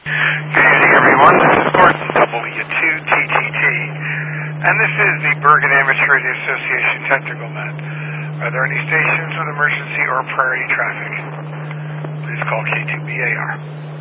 Good evening, everyone. This is Gordon, W2TTT, and this is the Bergen Amateur Radio Association Technical Net. Are there any stations with emergency or priority traffic? Please call K2BAR.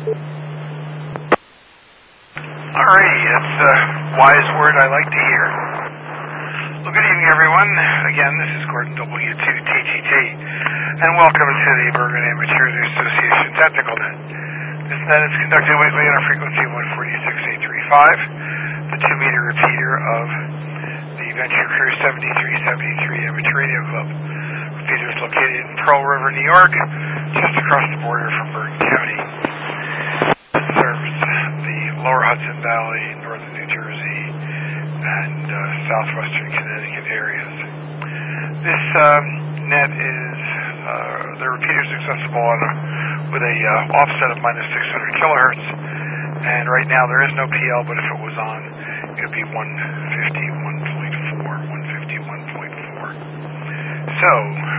Alrighty, that's a wise word I like to hear. Well, good evening, everyone. Again, this is Gordon, W2TTT, and welcome to the Bergen Amateur Radio Association Technical Net. This net is conducted weekly on a frequency of 146.835, the 2-meter repeater of the Venture Crew 7373 Amateur Radio Club. Repeater is located in Pearl River, New York, just across the border from Bergen County. It serves the lower Hudson Valley, northern New Jersey, and southwestern Connecticut areas. This net is, the repeater is accessible with a offset of minus 600 kilohertz, and right now there is no PL, but if it was on, it would be 151.4. So,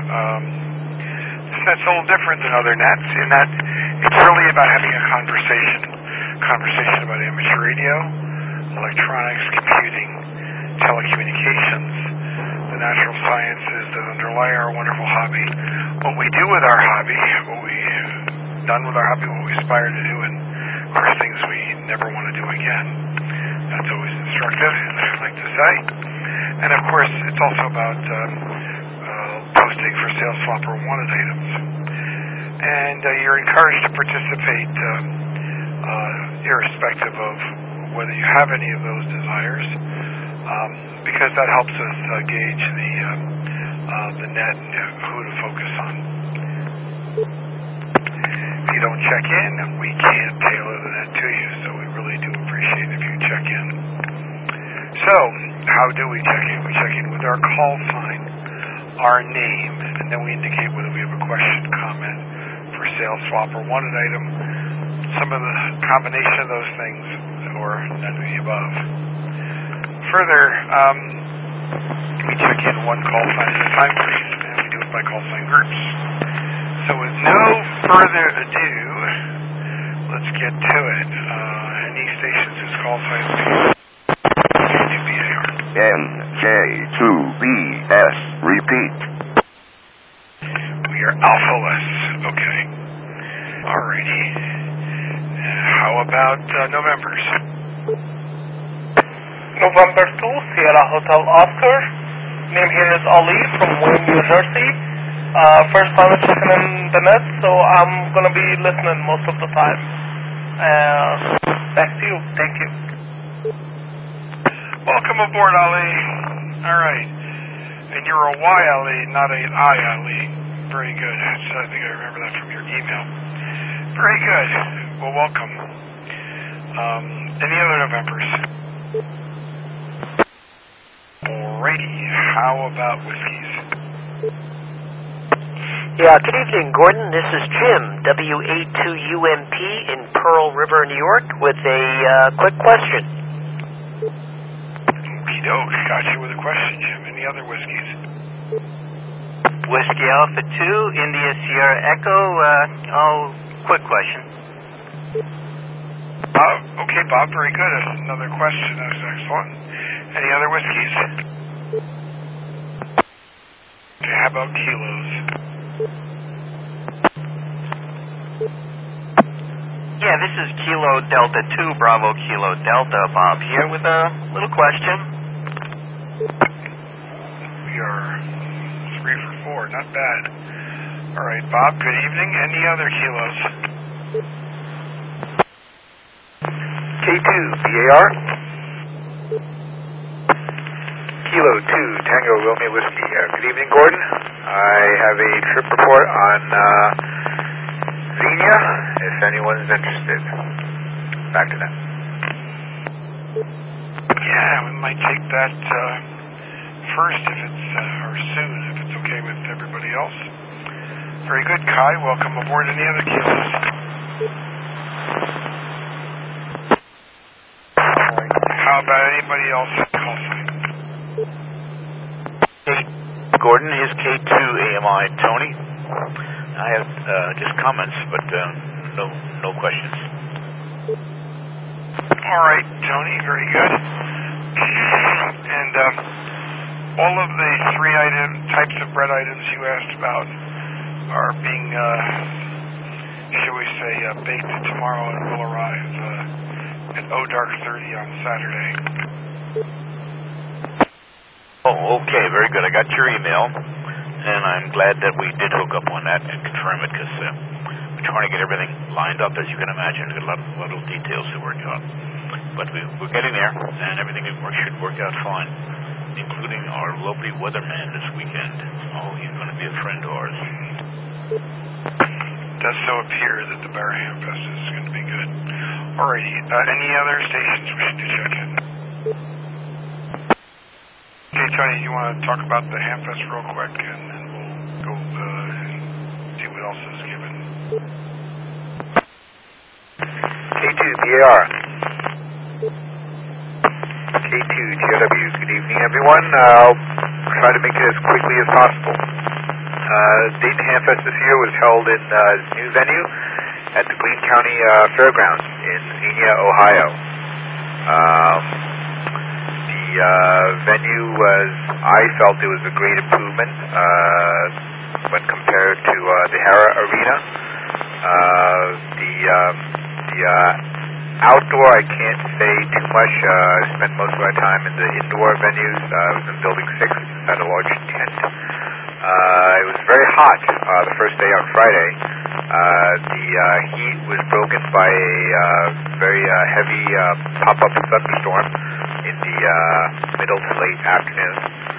this net's a little different than other nets in that it's really about having a conversation about amateur radio, electronics, computing, telecommunications, the natural sciences that underlie our wonderful hobby, what we do with our hobby, what we've done with our hobby, what we aspire to do, and of course things we never want to do again. That's always instructive, I like to say. And of course, it's also about posting for sales swap or wanted items. And you're encouraged to participate irrespective of whether you have any of those desires, because that helps us gauge the net and who to focus on. If you don't check in, we can't tailor the net to you, so we really do appreciate if you check in. So, how do we check in? We check in with our call sign, our name, and then we indicate whether we have a question, comment, for sale, swap, or wanted item, some of the combination of those things, or none of the above. Further, we check in one call sign at a time, please, and we do it by call sign groups. So with no further ado, let's get to it. Any stations whose call signs K2BAR. NK2BS, repeat. We are Alpha West, okay. Alrighty. How about Novembers? November 2, Sierra Hotel Oscar. Name here is Ali from Wayne, New Jersey. First time checking in the net, so I'm going to be listening most of the time. Back to you. Thank you. Welcome aboard, Ali. All right. And you're a Y, Ali, not an I, Ali. Very good. I think I remember that from your email. Very good. Well, welcome. Any other Novembers? Alrighty. How about whiskeys? Yeah, good evening, Gordon. This is Jim, WA2UMP in Pearl River, New York, with a quick question. Okey-doke. Got you with a question, Jim. Any other whiskeys? Whiskey Alpha 2, India Sierra Echo, quick question. Okay, Bob, very good. That's another question. That was excellent. Any other whiskeys? Okay, how about kilos? Yeah, this is Kilo Delta 2, Bravo Kilo Delta, Bob here with a little question. We are 3 for 4, not bad. All right, Bob, good evening. Any other kilos? K2BAR. Kilo 2, Tango Romeo Whiskey. Good evening, Gordon. I have a trip report on Xenia, if anyone's interested. Back to that. Yeah, we might take that first if it's, or soon, if it's okay with everybody else. Very good, Kai. Welcome aboard. Any other kilos? Alright. How about anybody else at call sign? Hey, Gordon, here's K2AMI, Tony. I have just comments, but no questions. All right, Tony, very good. And all of the three types of bread items you asked about are being, should we say, baked tomorrow and will arrive at dark 30 on Saturday. Oh, okay, very good. I got your email, and I'm glad that we did hook up on that and confirm it, because we're trying to get everything lined up, as you can imagine. We've got a lot of details to work on. But we're getting there, and everything should work out fine, including our lovely weatherman this weekend. Oh, he's going to be a friend of ours. It does so appear that the Bear Hamfest is going to be good. Alrighty, any other stations we should check in? Okay, Tony, you want to talk about the Hamfest real quick, and then we'll go and see what else is given. K2 PAR. K2 TOW. Good evening, everyone. I'll try to make it as quickly as possible. Dayton Hamfest this year was held in its new venue at the Greene County Fairgrounds in Xenia, Ohio. The venue I felt it was a great improvement when compared to the Hara Arena. The outdoor, I can't say too much. I spent most of my time in the indoor venues. I was in Building 6, had a large tent. It was very hot the first day on Friday. The heat was broken by a very heavy pop-up thunderstorm in the middle to late afternoon.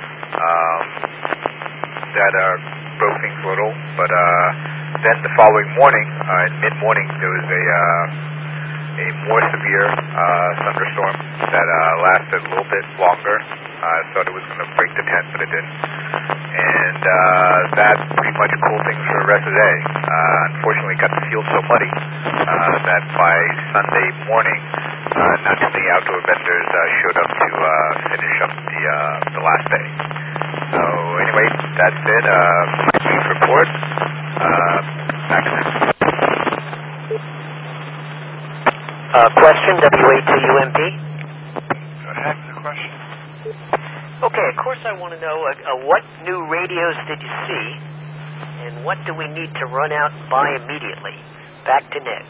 That broke things a little, but then the following morning, in mid-morning, there was a more severe thunderstorm that lasted a little bit longer. I thought it was going to break the tent, but it didn't. And that pretty much cooled things for the rest of the day. Unfortunately, it got the field so muddy that by Sunday morning, not too many outdoor vendors showed up to finish up the last day. So anyway, that's it. Brief report. Back to next. Question, WA2UMP. Go ahead with the question. Okay, of course I want to know what new radios did you see, and what do we need to run out and buy immediately? Back to Ned.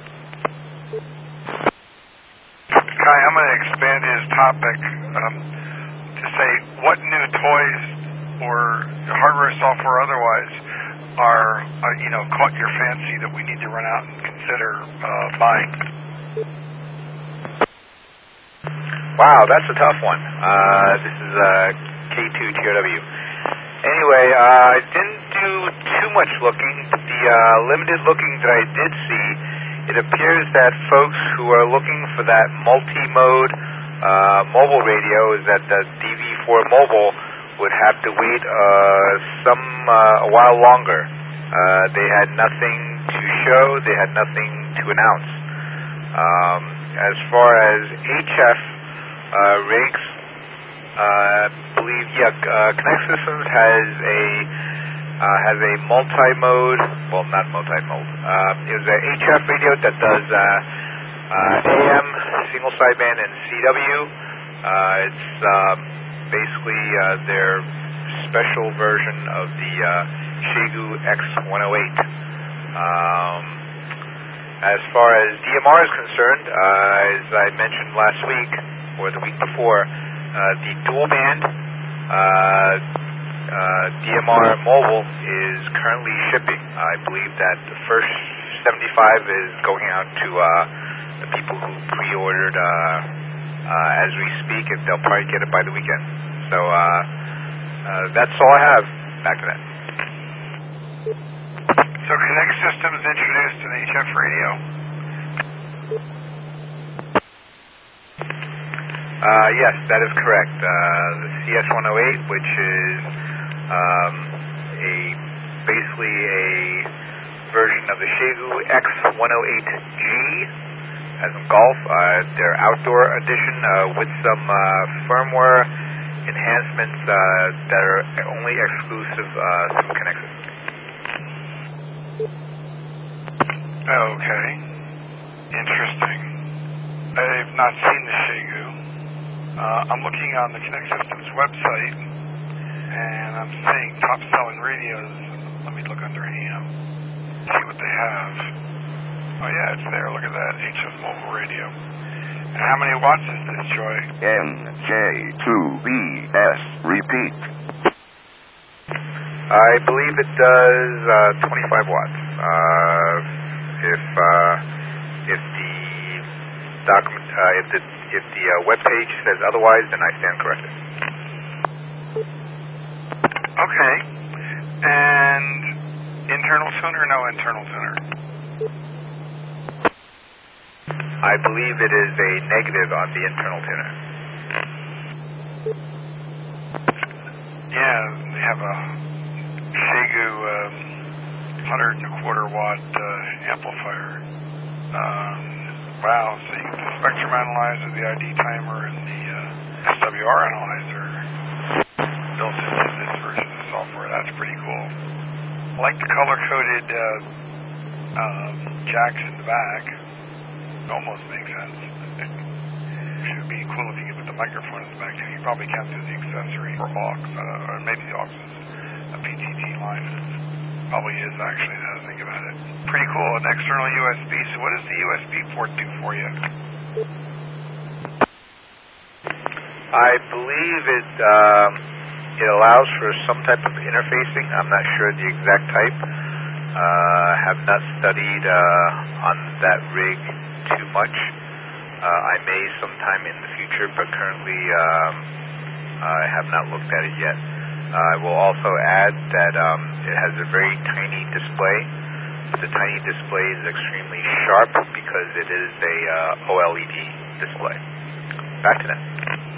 Kai, I'm going to expand his topic to say what new toys or hardware, software, otherwise are caught your fancy that we need to run out and consider buying. Wow, that's a tough one. This is K2 TOW. Anyway, I didn't do too much looking. The limited looking that I did see, it appears that folks who are looking for that multi-mode mobile radio, is that the DV4 Mobile, would have to wait a while longer. They had nothing to show. They had nothing to announce. As far as HF rigs, I believe, Connect Systems has a multi-mode, well, not multi-mode. It was an HF radio that does AM, single sideband, and CW. It's basically their special version of the Xiegu X108. As far as DMR is concerned, as I mentioned last week, or the week before, the dual band DMR Mobile is currently shipping. I believe that the first 75 is going out to the people who pre-ordered as we speak, and they'll probably get it by the weekend. So that's all I have. Back to that. So Connect Systems introduced an HF radio. Yes, that is correct. The CS108, which is basically a version of the Xiegu X108G, as in golf, their outdoor edition with some firmware enhancements that are only exclusive to Connect Systems. Okay. Interesting. I've not seen the Xiegu. I'm looking on the Connect Systems website, and I'm seeing top-selling radios. Let me look under ham, see what they have. Oh yeah, it's there. Look at that, HS Mobile Radio. And how many watts is this, Joy? NJ2BS. Repeat. I believe it does 25 watts. If the document, if the web page says otherwise, then I stand corrected. Okay. And internal tuner, no internal tuner? I believe it is a negative on the internal tuner. Yeah, they have a Xiegu 100.25 watt amplifier. Wow, so you get the spectrum analyzer, the ID timer, and the SWR analyzer built into this version of software. That's pretty cool. I like the color-coded jacks in the back. It almost makes sense. It would be cool if you could put the microphone in the back too. You probably can't do the accessory for aux, or maybe the aux is a PTT line. Probably is actually, now that I think about it. Pretty cool. An external USB. So what does the USB port do for you? I believe it allows for some type of interfacing. I'm not sure the exact type. Have not studied on that rig too much. I may sometime in the future, but currently I have not looked at it yet. I will also add that it has a very tiny display. The tiny display is extremely sharp because it is a OLED display. Back to that.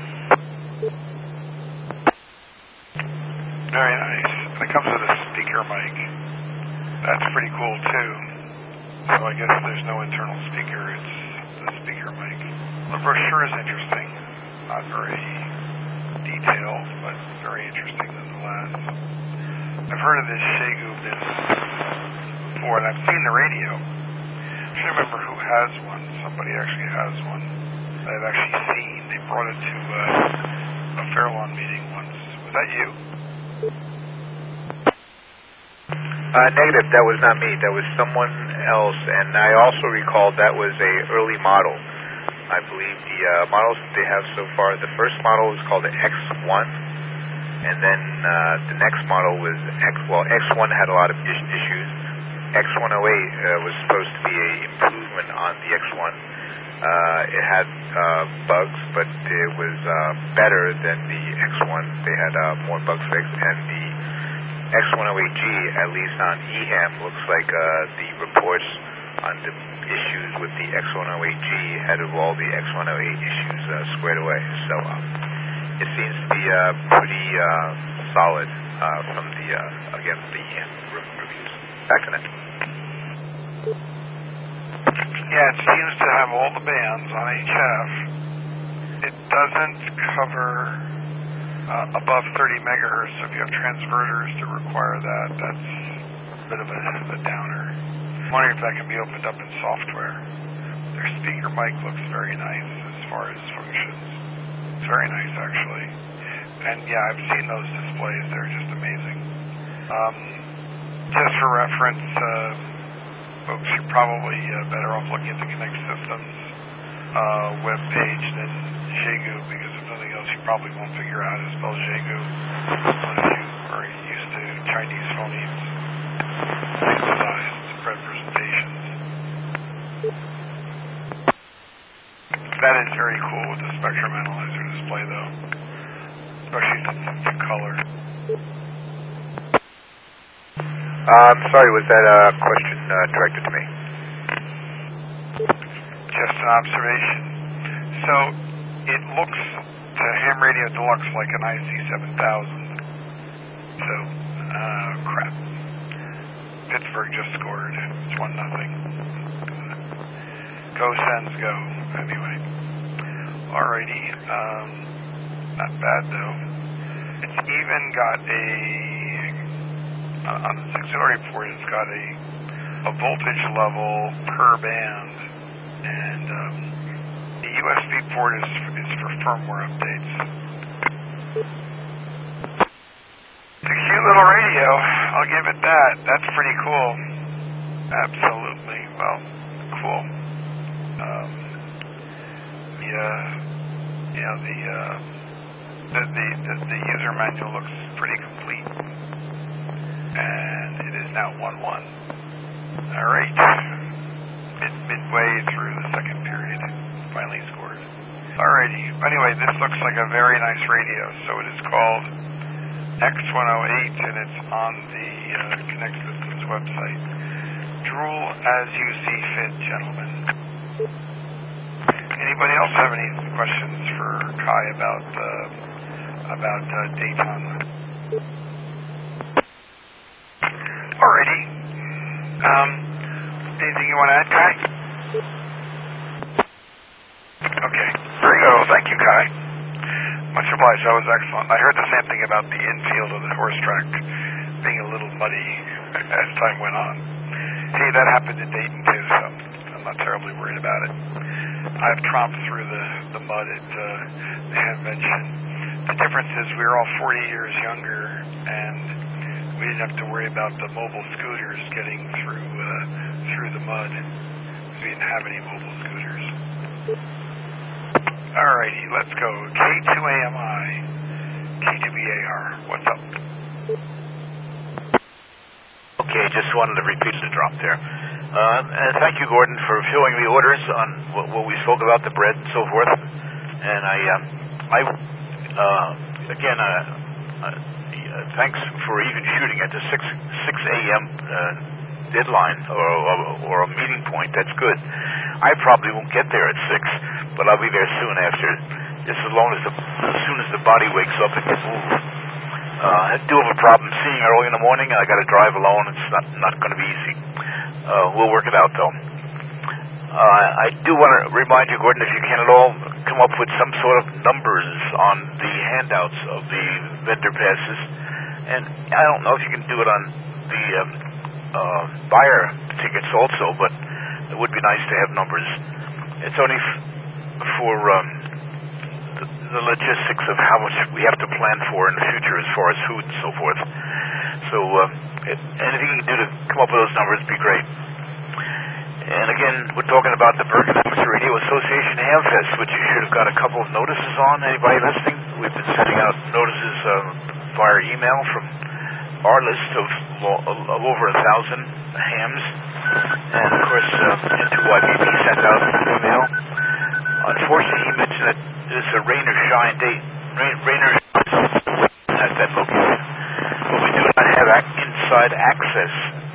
Very nice. And it comes with a speaker mic. That's pretty cool too. So I guess there's no internal speaker, it's the speaker mic. The brochure is interesting. Not very detailed, but very interesting nonetheless. I've heard of this Xiegu business before, and I've seen the radio. I can't remember who has one. Somebody actually has one that I've actually seen. They brought it to a Fairlawn meeting once. Was that you? Negative, that was not me. That was someone else, and I also recall that was a early model. I believe the models that they have so far, the first model is called the X1, and then the next model was X1 had a lot of issues. X108 was supposed to be an improvement on the X1. It had bugs, but it was better than the X1. They had more bugs fixed, and the X108G, at least on EHAM, looks like the reports on the issues with the X108G had all the X108 issues squared away. So it seems to be pretty solid from the, again, the EHAM reviews. Back to that. Yeah, it seems to have all the bands on HF. It doesn't cover above 30 megahertz, so if you have transverters to require that, that's a bit of a downer. I'm wondering if that can be opened up in software. Their speaker mic looks very nice as far as functions. It's very nice, actually. And yeah, I've seen those displays. They're just amazing. Just for reference, folks, you're probably better off looking at the Connect Systems web page than Xiegu, because if nothing else, you probably won't figure out how to spell Xiegu unless you are used to Chinese phonemes, synthesized representations. That is very cool with the spectrum analyzer display, though, especially since it's in color. I'm sorry, was that a question directed to me? Just an observation. So it looks to Ham Radio Deluxe like an IC7000. So, crap. Pittsburgh just scored. It's 1-0. Go Sens go. Anyway. Alrighty. Not bad though. It's even got on the auxiliary port, it's got a voltage level per band, and the USB port is for firmware updates. It's a cute little radio. I'll give it that. That's pretty cool. Absolutely. Well, cool. The user manual looks pretty complete, and it is now 1-1. All right. Midway through the second period, finally scored. Alrighty. Anyway, this looks like a very nice radio. So it is called X108, and it's on the Connect Systems website. Drool as you see fit, gentlemen. Anybody else have any questions for Kai about Dayton? Alrighty. Anything you want to add, Kai? Okay. Very good. Well, thank you, Kai. Much obliged. That was excellent. I heard the same thing about the infield of the horse track being a little muddy as time went on. Hey, that happened in Dayton, too, so I'm not terribly worried about it. I've tromped through the mud at the convention. The difference is we were all 40 years younger, and we didn't have to worry about the mobile scooters getting through the mud. We didn't have any mobile scooters. Alrighty, let's go. K2AMI, K2BAR. What's up? Okay, just wanted to repeat the drop there. And thank you, Gordon, for filling the orders on what we spoke about, the bread and so forth. And thanks for even shooting at the 6 a.m. deadline or a meeting point. That's good. I probably won't get there at 6, but I'll be there soon after. Just as soon as the body wakes up and can move. I do have a problem seeing early in the morning. I got to drive alone. It's not going to be easy. We'll work it out, though. I do want to remind you, Gordon, if you can at all, come up with some sort of numbers on the handouts of the vendor passes. And I don't know if you can do it on the buyer tickets also, but it would be nice to have numbers. It's only for the logistics of how much we have to plan for in the future as far as food and so forth. So anything you can do to come up with those numbers would be great. And again, we're talking about the Bergen Amateur Radio Association Hamfest, which you should have got a couple of notices on. Anybody listening? We've been sending out notices via email from our list of over 1,000 hams. And of course, N2YBB sent out an email. Unfortunately, he mentioned that it's a rain or shine date. Rain or shine at that location. But we do not have inside access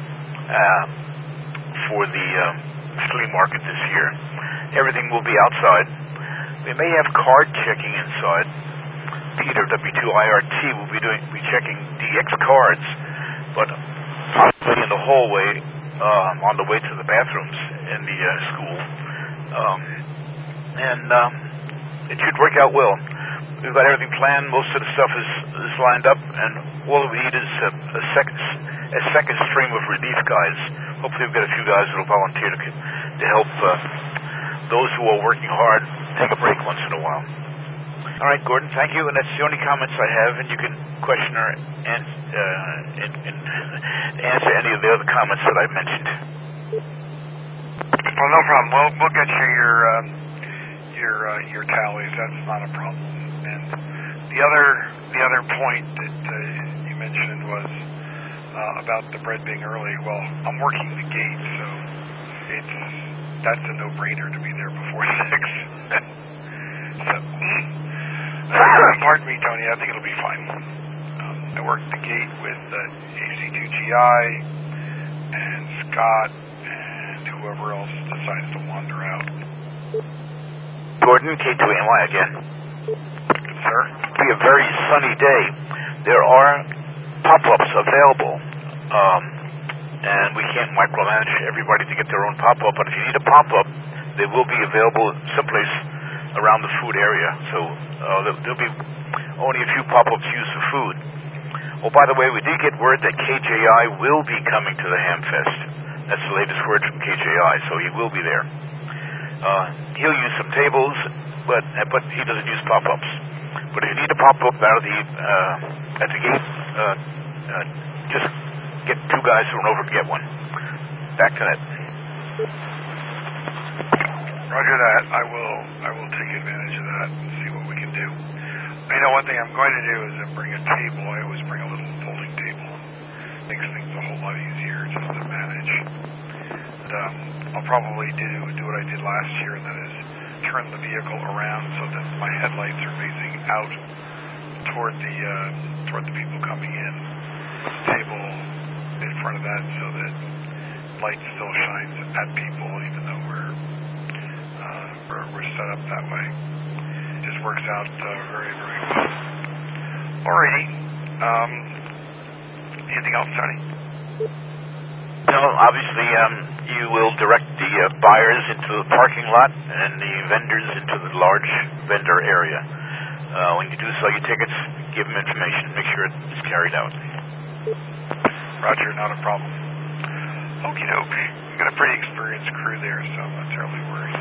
for the flea market this year. Everything will be outside. We may have card checking inside. Peter, W2IRT, will be checking DX cards, but possibly in the hallway on the way to the bathrooms in the school. It should work out well. We've got everything planned. Most of the stuff is lined up, and all we need is a second stream of relief guys. Hopefully we'll get a few guys that will volunteer to help those who are working hard take a break once in a while. All right, Gordon, thank you, and that's the only comments I have, and you can question or answer any of the other comments that I mentioned. Well, no problem. We'll get you your tallies. That's not a problem. And the other point that you mentioned was about the bread being early. Well, I'm working the gate, so that's a no-brainer to be there before 6. So, pardon me, Tony. I think it'll be fine. I work the gate with AC2GI and Scott and whoever else decides to wander out. Gordon, K2AMI again. Sir? It'll be a very sunny day. There are pop-ups available, and we can't micromanage everybody to get their own pop-up, but if you need a pop-up, they will be available someplace around the food area. So there'll be only a few pop-ups used for food. Oh, by the way, we did get word that KJI will be coming to the Hamfest. That's the latest word from KJI, so he will be there. He'll use some tables, but he doesn't use pop-ups. But if you need a pop-up out of at the gate, just get two guys to run over and get one. Back to that. Roger that. I will take advantage of that and see what we can do. You know, one thing I'm going to do is bring a table. I always bring a little folding table. Makes things a whole lot easier just to manage. And, I'll probably do what I did last year, and that is turn the vehicle around so that my headlights are facing out toward the people coming in. Table in front of that so that light still shines at people, even though we're set up that way. It just works out very, very well. Alrighty. Anything else, Tony? No, obviously, you will direct the buyers into the parking lot and the vendors into the large vendor area. When you do sell your tickets, give them information. Make sure it's carried out. Roger, not a problem. Okie doke. We've got a pretty experienced crew there, so I'm not terribly worried.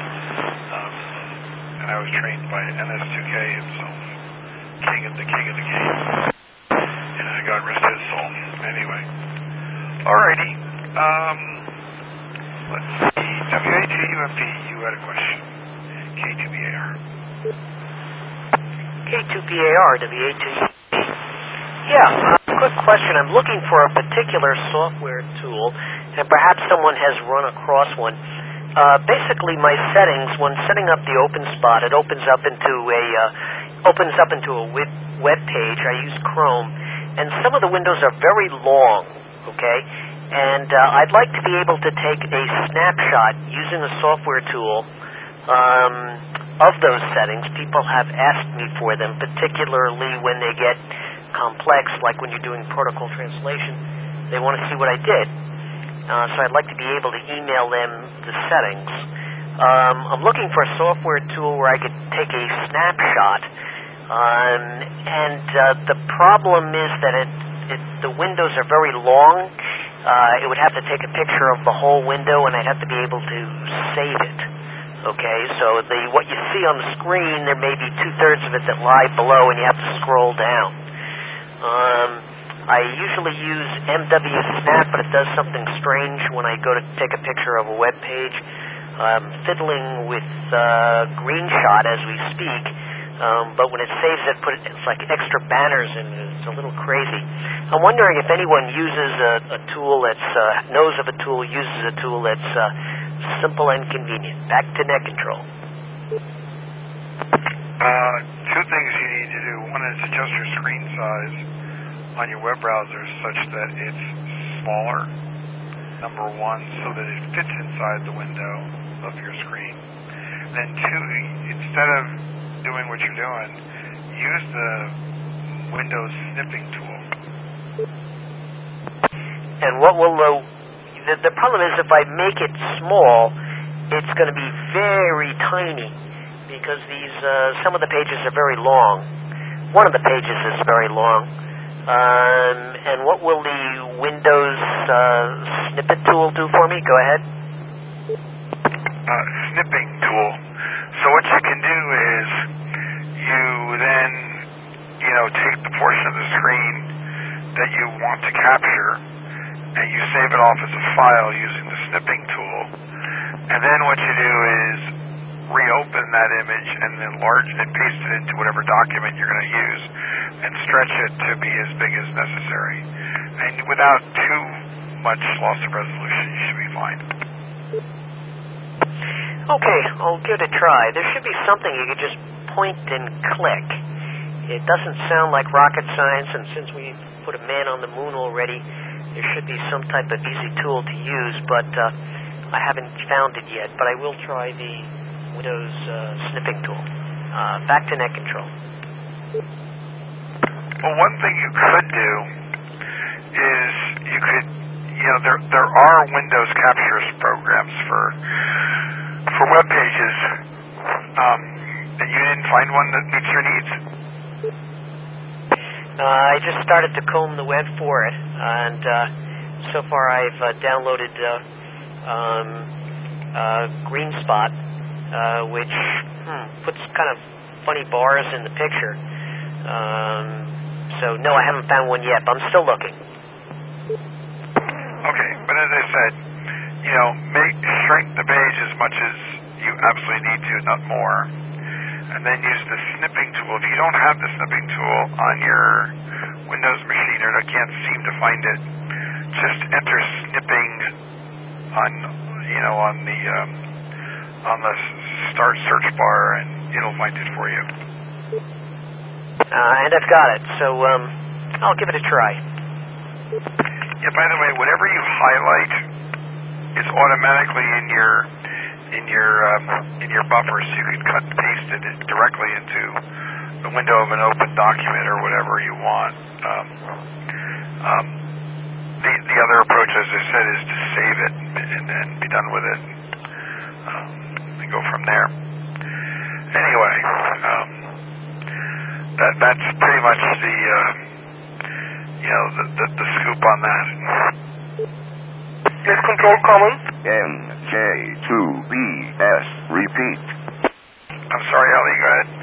And I was trained by NS2K himself, king of the game. And God rest his soul. Anyway. Alrighty. Let's see. WA2UFP, you had a question. K2BAR. K2BAR, WA2UFP. Yeah, quick question. I'm looking for a particular software tool, and perhaps someone has run across one. Basically, my settings, when setting up the OpenSpot, it opens up into a web page. I use Chrome, and some of the windows are very long. Okay, and I'd like to be able to take a snapshot using a software tool of those settings. People have asked me for them, particularly when they get complex, like when you're doing protocol translation. They want to see what I did. So I'd like to be able to email them the settings. I'm looking for a software tool where I could take a snapshot. And the problem is that the windows are very long. It would have to take a picture of the whole window, and I'd have to be able to save it. Okay, so what you see on the screen, there may be 2/3 of it that lie below, and you have to scroll down. I usually use MW Snap, but it does something strange when I go to take a picture of a web page. I'm fiddling with GreenShot as we speak, but when it saves it, it's like extra banners, and it's a little crazy. I'm wondering if anyone uses a tool knows of a tool, uses a tool that's simple and convenient. Back to net control. Two things you need to do. One is adjust your screen size on your web browser such that it's smaller, number one, so that it fits inside the window of your screen. Then two, instead of doing what you're doing, use the Windows snipping tool. And what will the problem is, if I make it small, it's going to be very tiny, because some of the pages are very long. One of the pages is very long. And what will the Windows snippet tool do for me? Go ahead. Snipping tool. So what you can do is you then, take the portion of the screen that you want to capture, and you save it off as a file using the snipping tool. And then what you do is reopen that image and enlarge it and paste it into whatever document you're going to use and stretch it to be as big as necessary. And without too much loss of resolution, you should be fine. Okay, I'll give it a try. There should be something you could just point and click. It doesn't sound like rocket science, and since we put a man on the moon already, there should be some type of easy tool to use, but I haven't found it yet. But I will try the Windows snipping tool. Back to net control. Well, one thing you could do is you could, there are Windows capture programs for web pages, and you didn't find one that meets your needs? I just started to comb the web for it, and so far I've downloaded GreenSpot, which puts kind of funny bars in the picture. So no, I haven't found one yet, but I'm still looking. Okay, but as I said, shrink the page as much as you absolutely need to, not more. And then use the snipping tool. If you don't have the snipping tool on your Windows machine or can't seem to find it, just enter snipping on the start search bar, and it'll find it for you. And I've got it, so I'll give it a try. Yeah. By the way, whatever you highlight is automatically in your buffer, so you can cut and paste it directly into the window of an open document or whatever you want. The other approach, as I said, is to save it and be done with it, and go from there. Anyway, that's pretty much the scoop on that. Yes, control common. NJ2BS, repeat. I'm sorry, Ali, go ahead.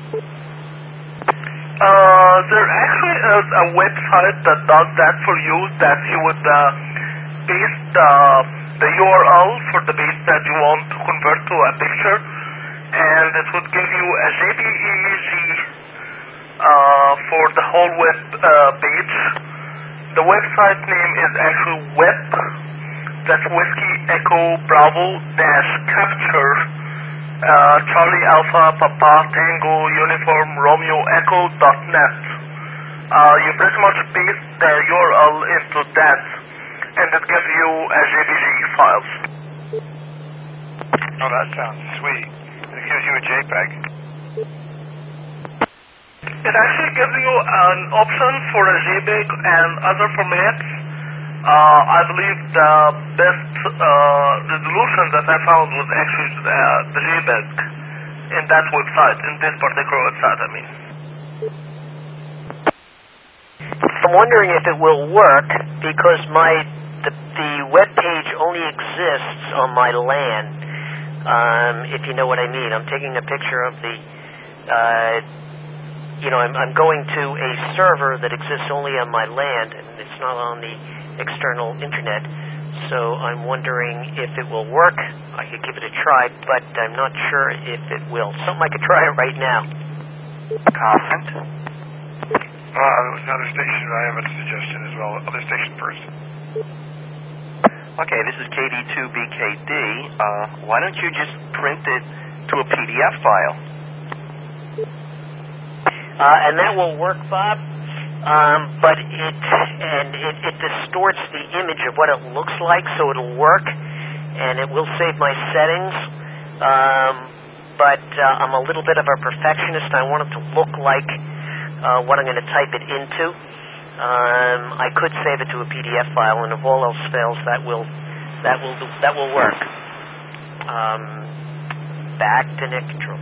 There actually is a website that does that for you, that you would paste the URL for the base that you want to convert to a picture, and it would give you a JPEG for the whole web page. The website name is actually web, that's Whiskey Echo Bravo -capture Charlie Alpha Papa Tango Uniform Romeo Echo.net. You pretty much paste the URL into that, and it gives you a JPG files. Oh, that sounds sweet. It gives you a JPEG. It actually gives you an option for a JPEG and other formats. I believe the best resolution that I found was actually the JPEG in that website, in this particular website, I mean. I'm wondering if it will work, because the web page only exists on my LAN, if you know what I mean. I'm taking a picture of the, I'm going to a server that exists only on my LAN, and it's not on the external internet, so I'm wondering if it will work. I could give it a try, but I'm not sure if it will. Something I could try it right now. Comment? There was another station. I have a suggestion as well. Other station first. Okay, this is KD2BKD. Why don't you just print it to a PDF file? And that will work, Bob. But it distorts the image of what it looks like, so it'll work, and it will save my settings. But I'm a little bit of a perfectionist. I want it to look like what I'm going to type it into. I could save it to a PDF file, and if all else fails, that will work. Back to neutral.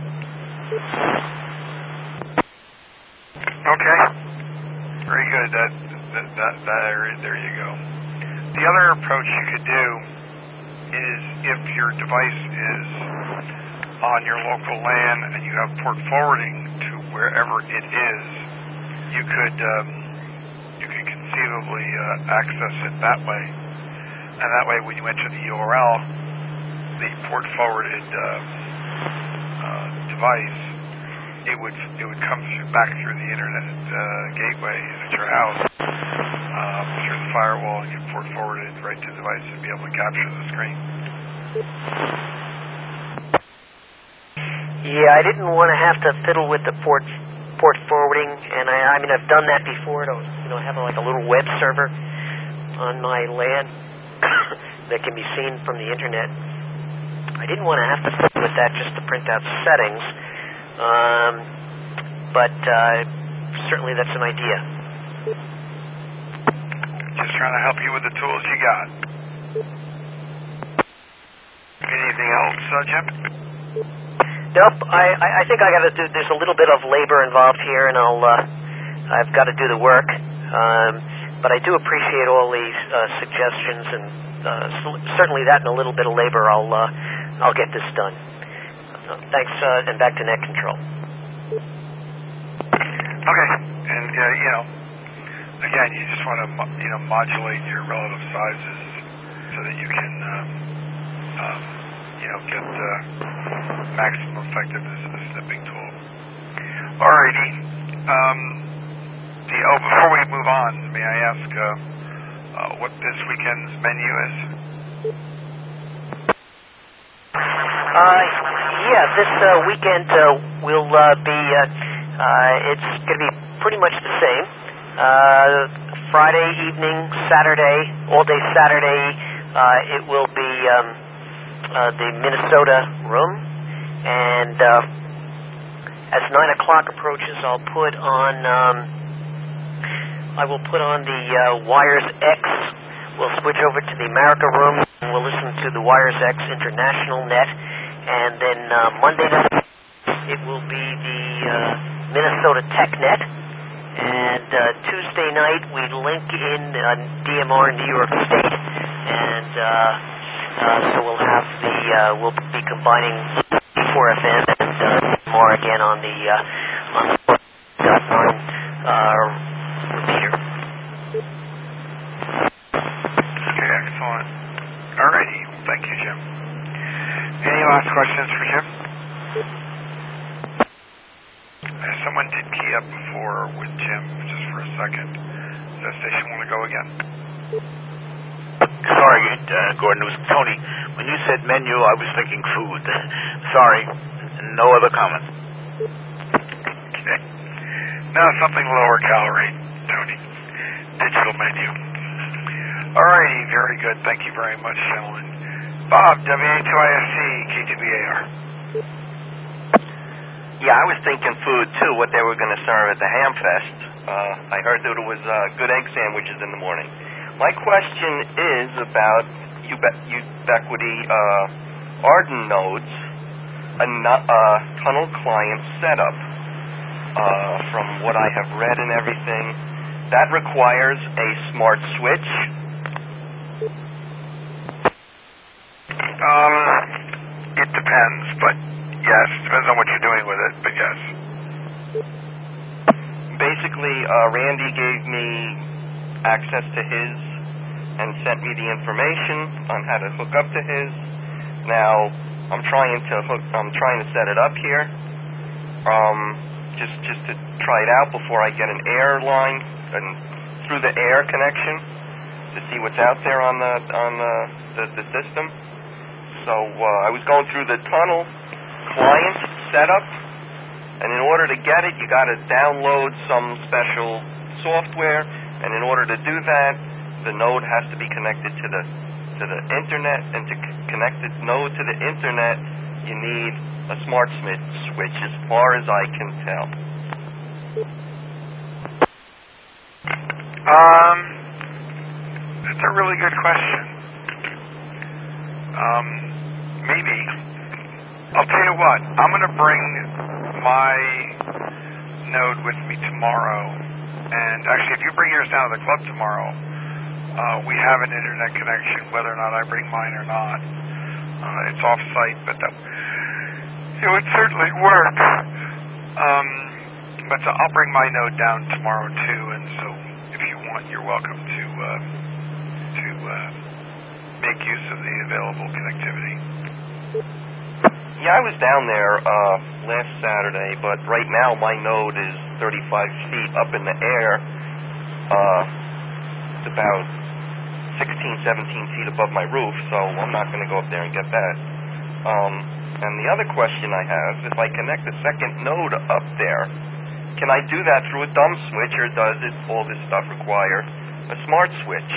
Okay. Very good. There you go. The other approach you could do is, if your device is on your local LAN and you have port forwarding to wherever it is, you could conceivably access it that way. And that way, when you enter the URL, the port forwarded device, it would come back through the internet gateway at your house, through the firewall, and you port forward it right to the device and be able to capture the screen. Yeah, I didn't want to have to fiddle with the port forwarding, and I mean I've done that before. To have like a little web server on my LAN that can be seen from the internet. I didn't want to have to fiddle with that just to print out settings. But certainly that's an idea. Just trying to help you with the tools you got. Anything else, Jim? Nope. I think I got to do. There's a little bit of labor involved here, and I've got to do the work. But I do appreciate all these suggestions, and certainly that and a little bit of labor. I'll get this done. Thanks, and back to net control. Okay, and again, you just want to modulate your relative sizes so that you can get maximum effectiveness of the snipping tool. Alrighty. Before we move on, may I ask what this weekend's menu is? This weekend will be, it's going to be pretty much the same. Friday evening, Saturday, all day Saturday, it will be the Minnesota room. And as 9 o'clock approaches, I will put on the Wires X. We'll switch over to the America room, and we'll listen to the Wires X International Net. And then Monday night, it will be the Minnesota Tech Net. And Tuesday night, we link in DMR New York State. And so we'll be combining 4FM and more again on the 4.9 repeater. Okay, excellent. Alrighty, thank you, Jim. Any last questions for Jim? Someone did key up before with Jim, just for a second. Does that station want to go again? Sorry, Gordon, it was Tony. When you said menu, I was thinking food. Sorry, no other comment. Okay. Now something lower calorie, Tony. Digital menu. Alrighty, very good. Thank you very much, gentlemen. Bob, WA2ISC, K2BAR. Yeah, I was thinking food, too, what they were going to serve at the Hamfest. I heard that it was good egg sandwiches in the morning. My question is about Ubiquiti Arden nodes, a tunnel client setup. From what I have read and everything, that requires a smart switch. It depends, but yes, depends on what you're doing with it, but yes. Basically, Randy gave me access to his and sent me the information on how to hook up to his. Now, I'm trying to set it up here, just to try it out before I get an air line and through the air connection to see what's out there on the system. So I was going through the tunnel client setup, and in order to get it, you got to download some special software, and in order to do that, the node has to be connected to the internet, and to connect the node to the internet, you need a smart switch, as far as I can tell. That's a really good question. Maybe. I'll tell you what, I'm going to bring my node with me tomorrow, and actually if you bring yours down to the club tomorrow, we have an internet connection, whether or not I bring mine or not. It's off-site, but it would certainly work. But I'll bring my node down tomorrow too, and so if you want, you're welcome to make use of the available connectivity. Yeah, I was down there last Saturday, but right now my node is 35 feet up in the air. It's about 16, 17 feet above my roof, so I'm not going to go up there and get that. And the other question I have, if I connect a second node up there, can I do that through a dumb switch, or does all this stuff require a smart switch?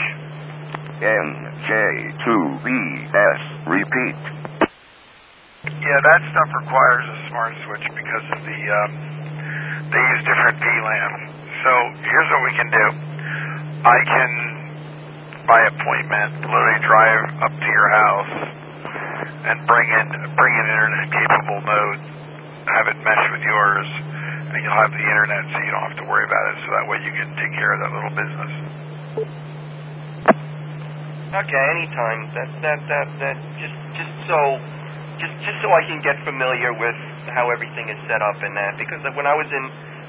NJ2BS, repeat. Yeah, that stuff requires a smart switch because of they use different VLAN. So here's what we can do. I can, by appointment, literally drive up to your house and bring an internet-capable node, have it mesh with yours, and you'll have the internet so you don't have to worry about it, so that way you can take care of that little business. Okay, anytime. That just so just so I can get familiar with how everything is set up and that. Because when I was in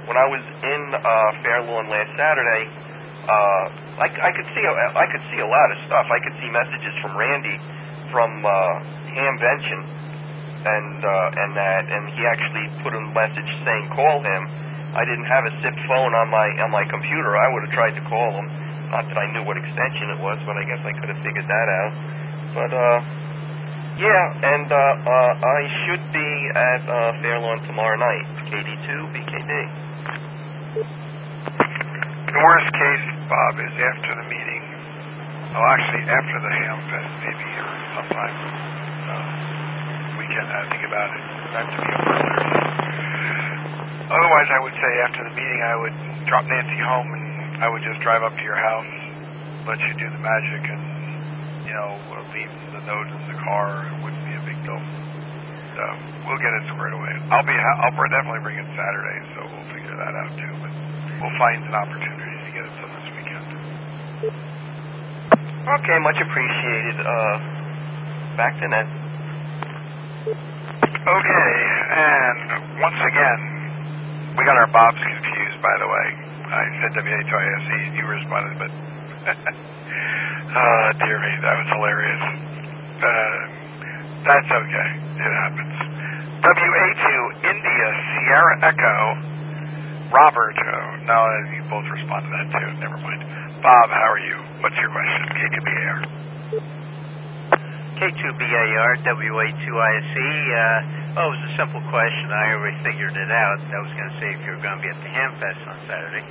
Fair Lawn last Saturday, I could see a lot of stuff. I could see messages from Randy from Hamvention and he actually put a message saying call him. I didn't have a SIP phone on my computer. I would have tried to call him. Not that I knew what extension it was, but I guess I could have figured that out. But yeah, and I should be at Fair Lawn tomorrow night. KD2 BKD. The worst case, Bob, is after the meeting. Oh, actually, after the Hamfest, maybe or sometime. We can think about it. That to be over. Otherwise, I would say after the meeting, I would drop Nancy home and I would just drive up to your house, let you do the magic, and leave the note in the car. It wouldn't be a big deal. So we'll get it squared away. I'll definitely bring it Saturday, so we'll figure that out too. But we'll find an opportunity to get it done this weekend. Okay, much appreciated. Back to net. Okay, and once again, we got our Bobs confused, by the way. I said WH2ISE and you responded, but dear me, that was hilarious. That's okay. It happens. WA2 India Sierra Echo Robert. No, you both responded to that too. Never mind. Bob, how are you? What's your question? K2BAR. K2BAR, WA2ISE. It was a simple question. I already figured it out. I was going to say if you were going to be at the Hamfest on Saturday.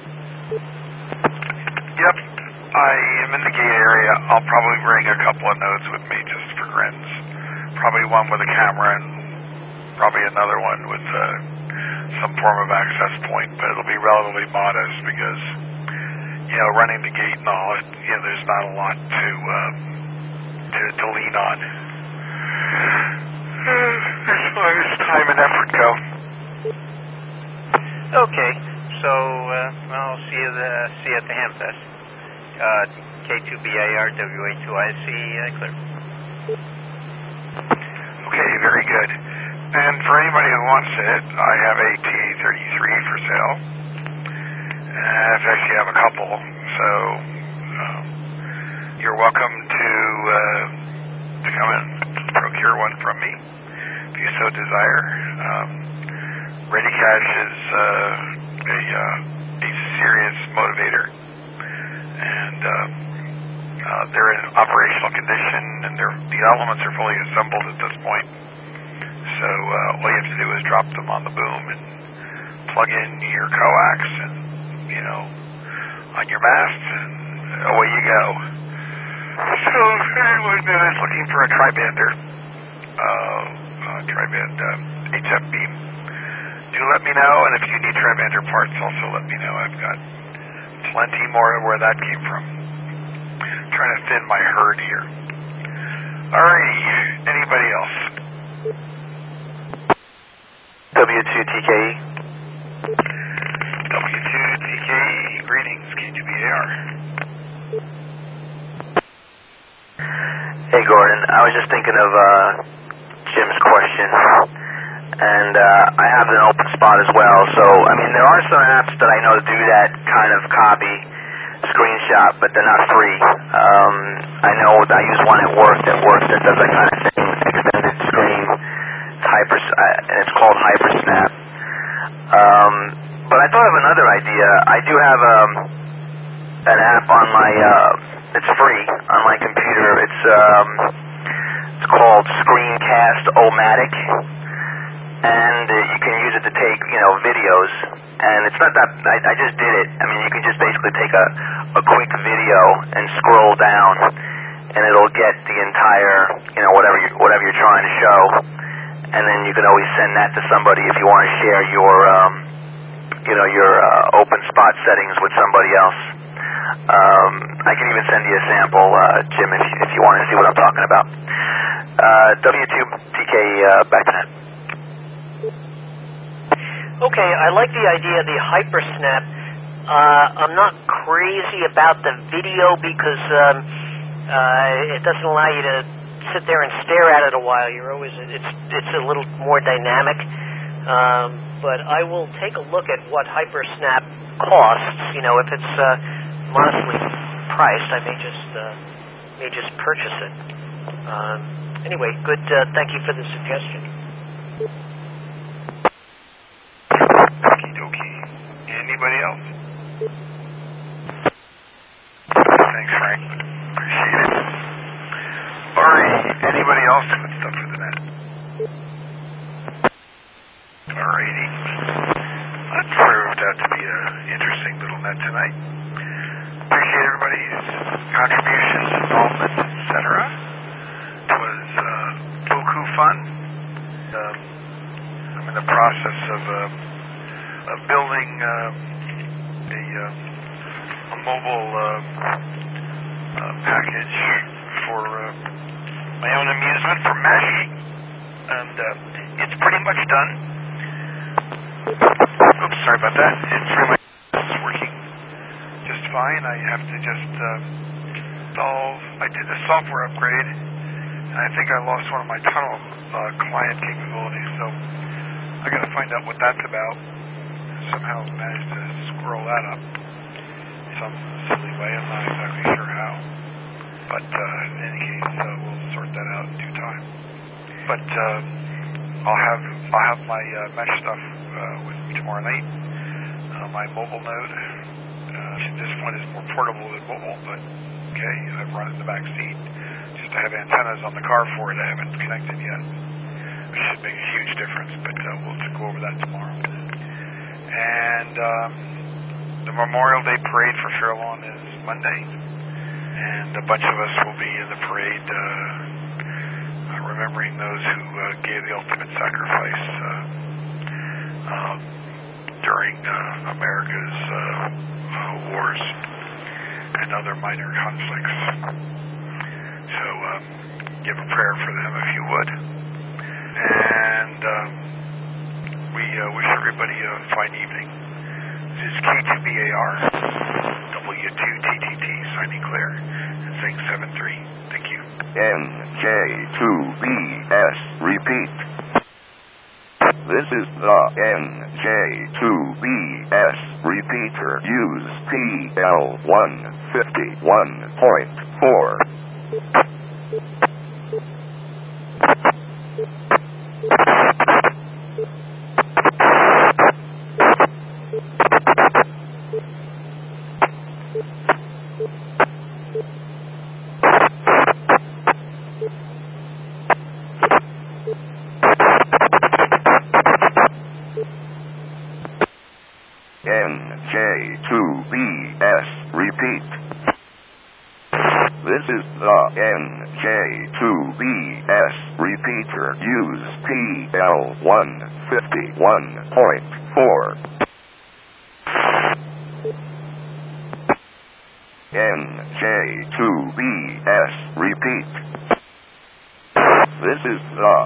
Yep. I am in the gate area. I'll probably bring a couple of notes with me just for grins. Probably one with a camera and probably another one with some form of access point, but it'll be relatively modest because, running the gate and all, there's not a lot to lean on. As long as time and effort go. Okay, so I'll see you at the Hamfest. K2BAR, WA2ISE, clear. Okay, very good. And for anybody who wants it, I have a TA-33 for sale. I actually have a couple, so you're welcome to come and procure one from me if you so desire. Ready Cash is a serious motivator, and they're in operational condition, and the elements are fully assembled at this point. So all you have to do is drop them on the boom and plug in your coax and, on your masts, and away you go. So if anyone is looking for a tri-bander, tri-band HF beam, do let me know. And if you need tri-bander parts, also let me know. I've got plenty more where that came from. I'm trying to thin my herd here. Alrighty, anybody else? W2TKE. W2TKE, greetings, K2BAR. Hey Gordon, I was just thinking of Jim's question, and I have an open spot as well. So, there are some apps that I know do that kind of copy screenshot, but they're not free. I know I use one at work that does that kind of thing, extended screen, and it's called HyperSnap. But I thought of another idea. I do have an app on my, it's free on my computer. It's called Screencast-O-Matic, and you can use it to take, videos. And it's not that, I just did it. You can just basically take a quick video and scroll down, and it'll get the entire, whatever you're trying to show. And then you can always send that to somebody if you want to share your open spot settings with somebody else. I can even send you a sample, Jim, if you want to see what I'm talking about. W2TK, back to net. Okay, I like the idea of the HyperSnap. I'm not crazy about the video because it doesn't allow you to sit there and stare at it a while. It's a little more dynamic. But I will take a look at what HyperSnap costs. You know, if it's modestly priced, I may just purchase it. Anyway, good. Thank you for the suggestion. Okie dokie. Anybody else? Thanks, Frank. Appreciate it. All right. Anybody else with stuff for the net? All righty. That proved out to be an interesting little net tonight. Appreciate everybody's contributions, involvement, etc. It was beaucoup fun. I'm in the process of building a mobile package for my own amusement for Mesh, and it's pretty much done. Oops, sorry about that. It's really working just fine. I have to just I did a software upgrade, and I think I lost one of my tunnel client capabilities, so I got to find out what that's about. Somehow managed to scroll that up some silly way. I'm not exactly sure how, but in any case, we'll sort that out in due time. But I'll have my Mesh stuff with me tomorrow night. My mobile node. This one is more portable than mobile, but okay. I've run it in the back seat just to have antennas on the car for it. I haven't connected yet, which should make a huge difference. But we'll just go over that tomorrow. And the Memorial Day parade for Fairlawn is Monday, and a bunch of us will be in the parade, remembering those who gave the ultimate sacrifice during America's wars and other minor conflicts. So give a prayer for them if you would. And we wish everybody a fine evening. This is K2BAR, W2TTT, signing clear, and saying 7-3. Thank you. NJ2BS, repeat. This is the NJ2BS repeater. Use PL151.4. NJ2BS, repeat. This is the NJ2BS repeater. Use PL151.4. NJ2BS, repeat. This is the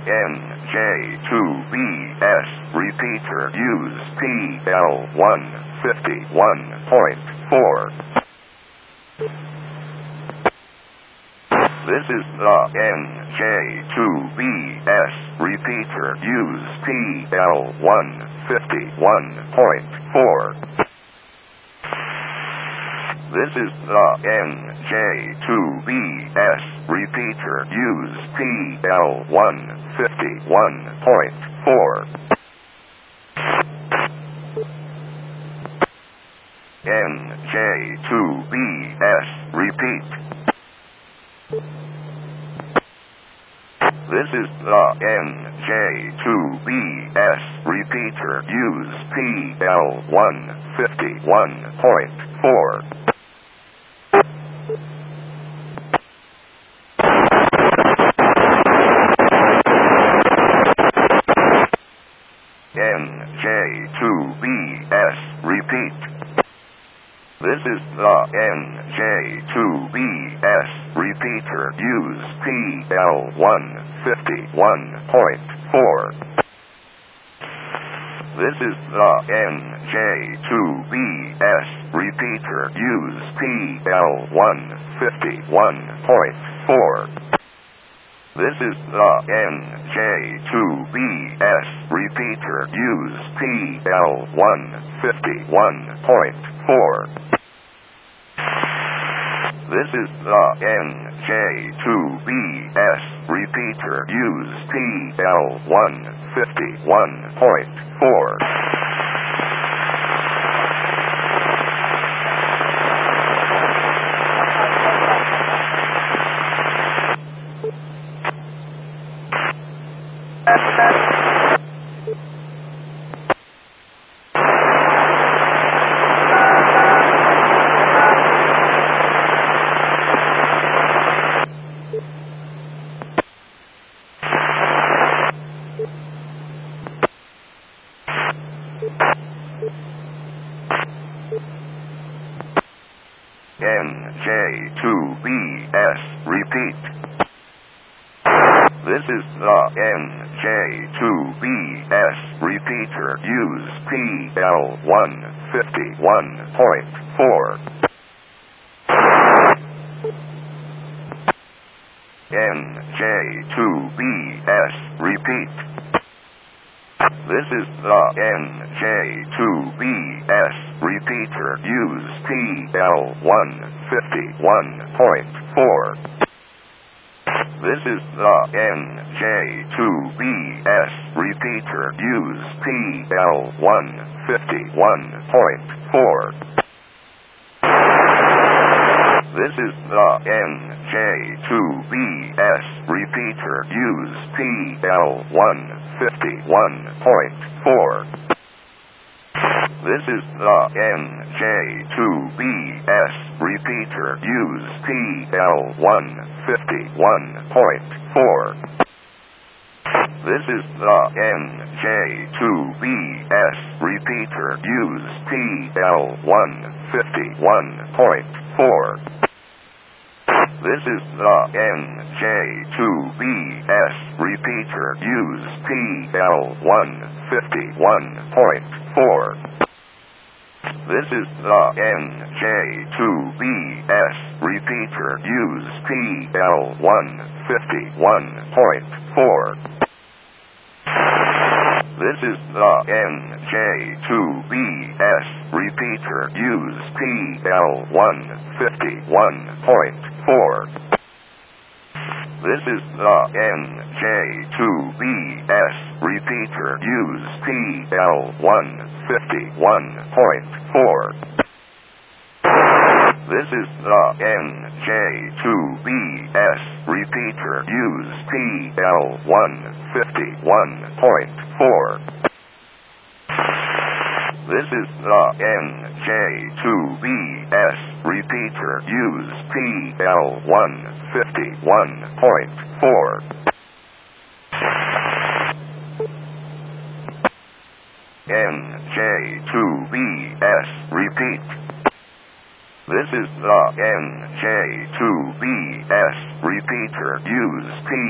NJ2BS repeater. Use PL151.4. This is the NJ2BS repeater. Use PL151.4. This is the NJ2BS repeater. Use PL151.4. NJ2BS, repeat. This is the NJ2BS repeater. Use PL151.4. NJ2BS, repeat. This is the NJ2BS repeater. Use PL151.4. This is the NJ2BS repeater. Use PL151.4. This is the NJ2BS repeater. Use PL151.4. This is the NJ2BS repeater. Use PL151.4. NJ2BS repeat. This is the NJ2BS repeater. Use PL151.4. NJ2BS repeat. This is the NJ2BS repeater. Use PL151.4. This is the NJ2BS repeater. Use PL151.4. This is the NJ2BS repeater. Use PL151.4. This is the NJ2BS repeater. Use PL151.4. This is the NJ2BS repeater. Use PL151.4. This is the NJ2BS repeater. Use PL151.4. This is the NJ2BS repeater. Use PL151.4. This is the NJ2BS repeater. Use PL151.4. This is the NJ2BS repeater. Use PL151.4. This is the NJ2BS repeater. Use PL151.4. This is the NJ2BS repeater. Use PL151.4. NJ2BS repeat. This is the NJ2BS repeater. Use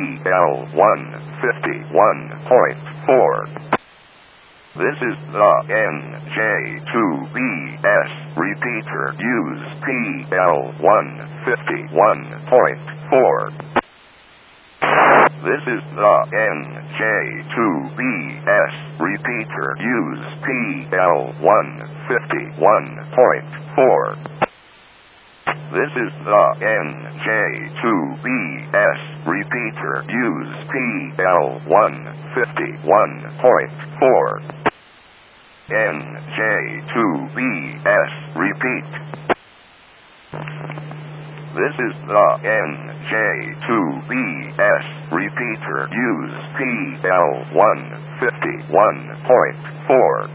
PL151.4. This is the NJ2BS repeater. Use PL151.4. This is the NJ2BS repeater. Use PL151.4. This is the NJ2BS repeater. Use PL151.4. NJ2BS repeat. This is the NJ2BS repeater. Use PL151.4.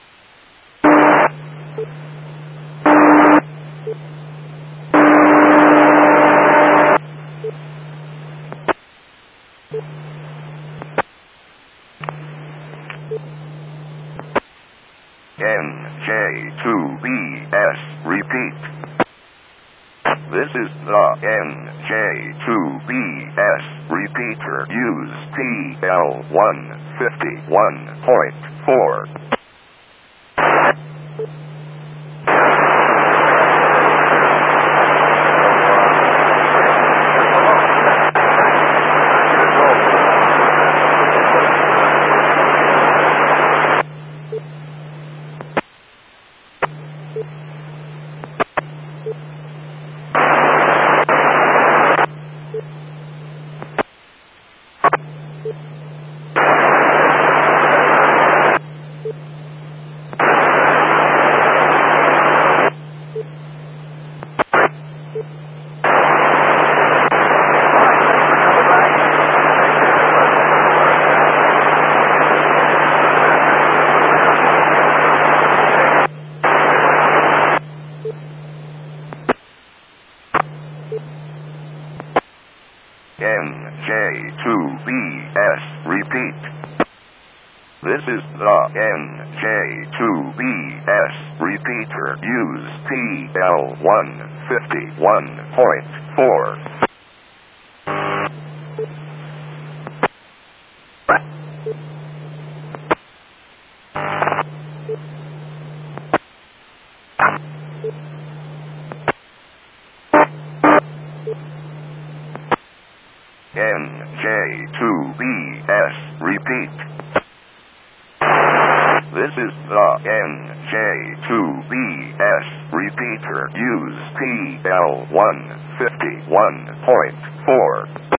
NJ2BS repeat. This is the NJ2BS repeater. Use PL151.4. NJ2BS repeater. Use TL151.4. NJ2BS repeat. This is the NJ2BS repeater. Use TL151.4.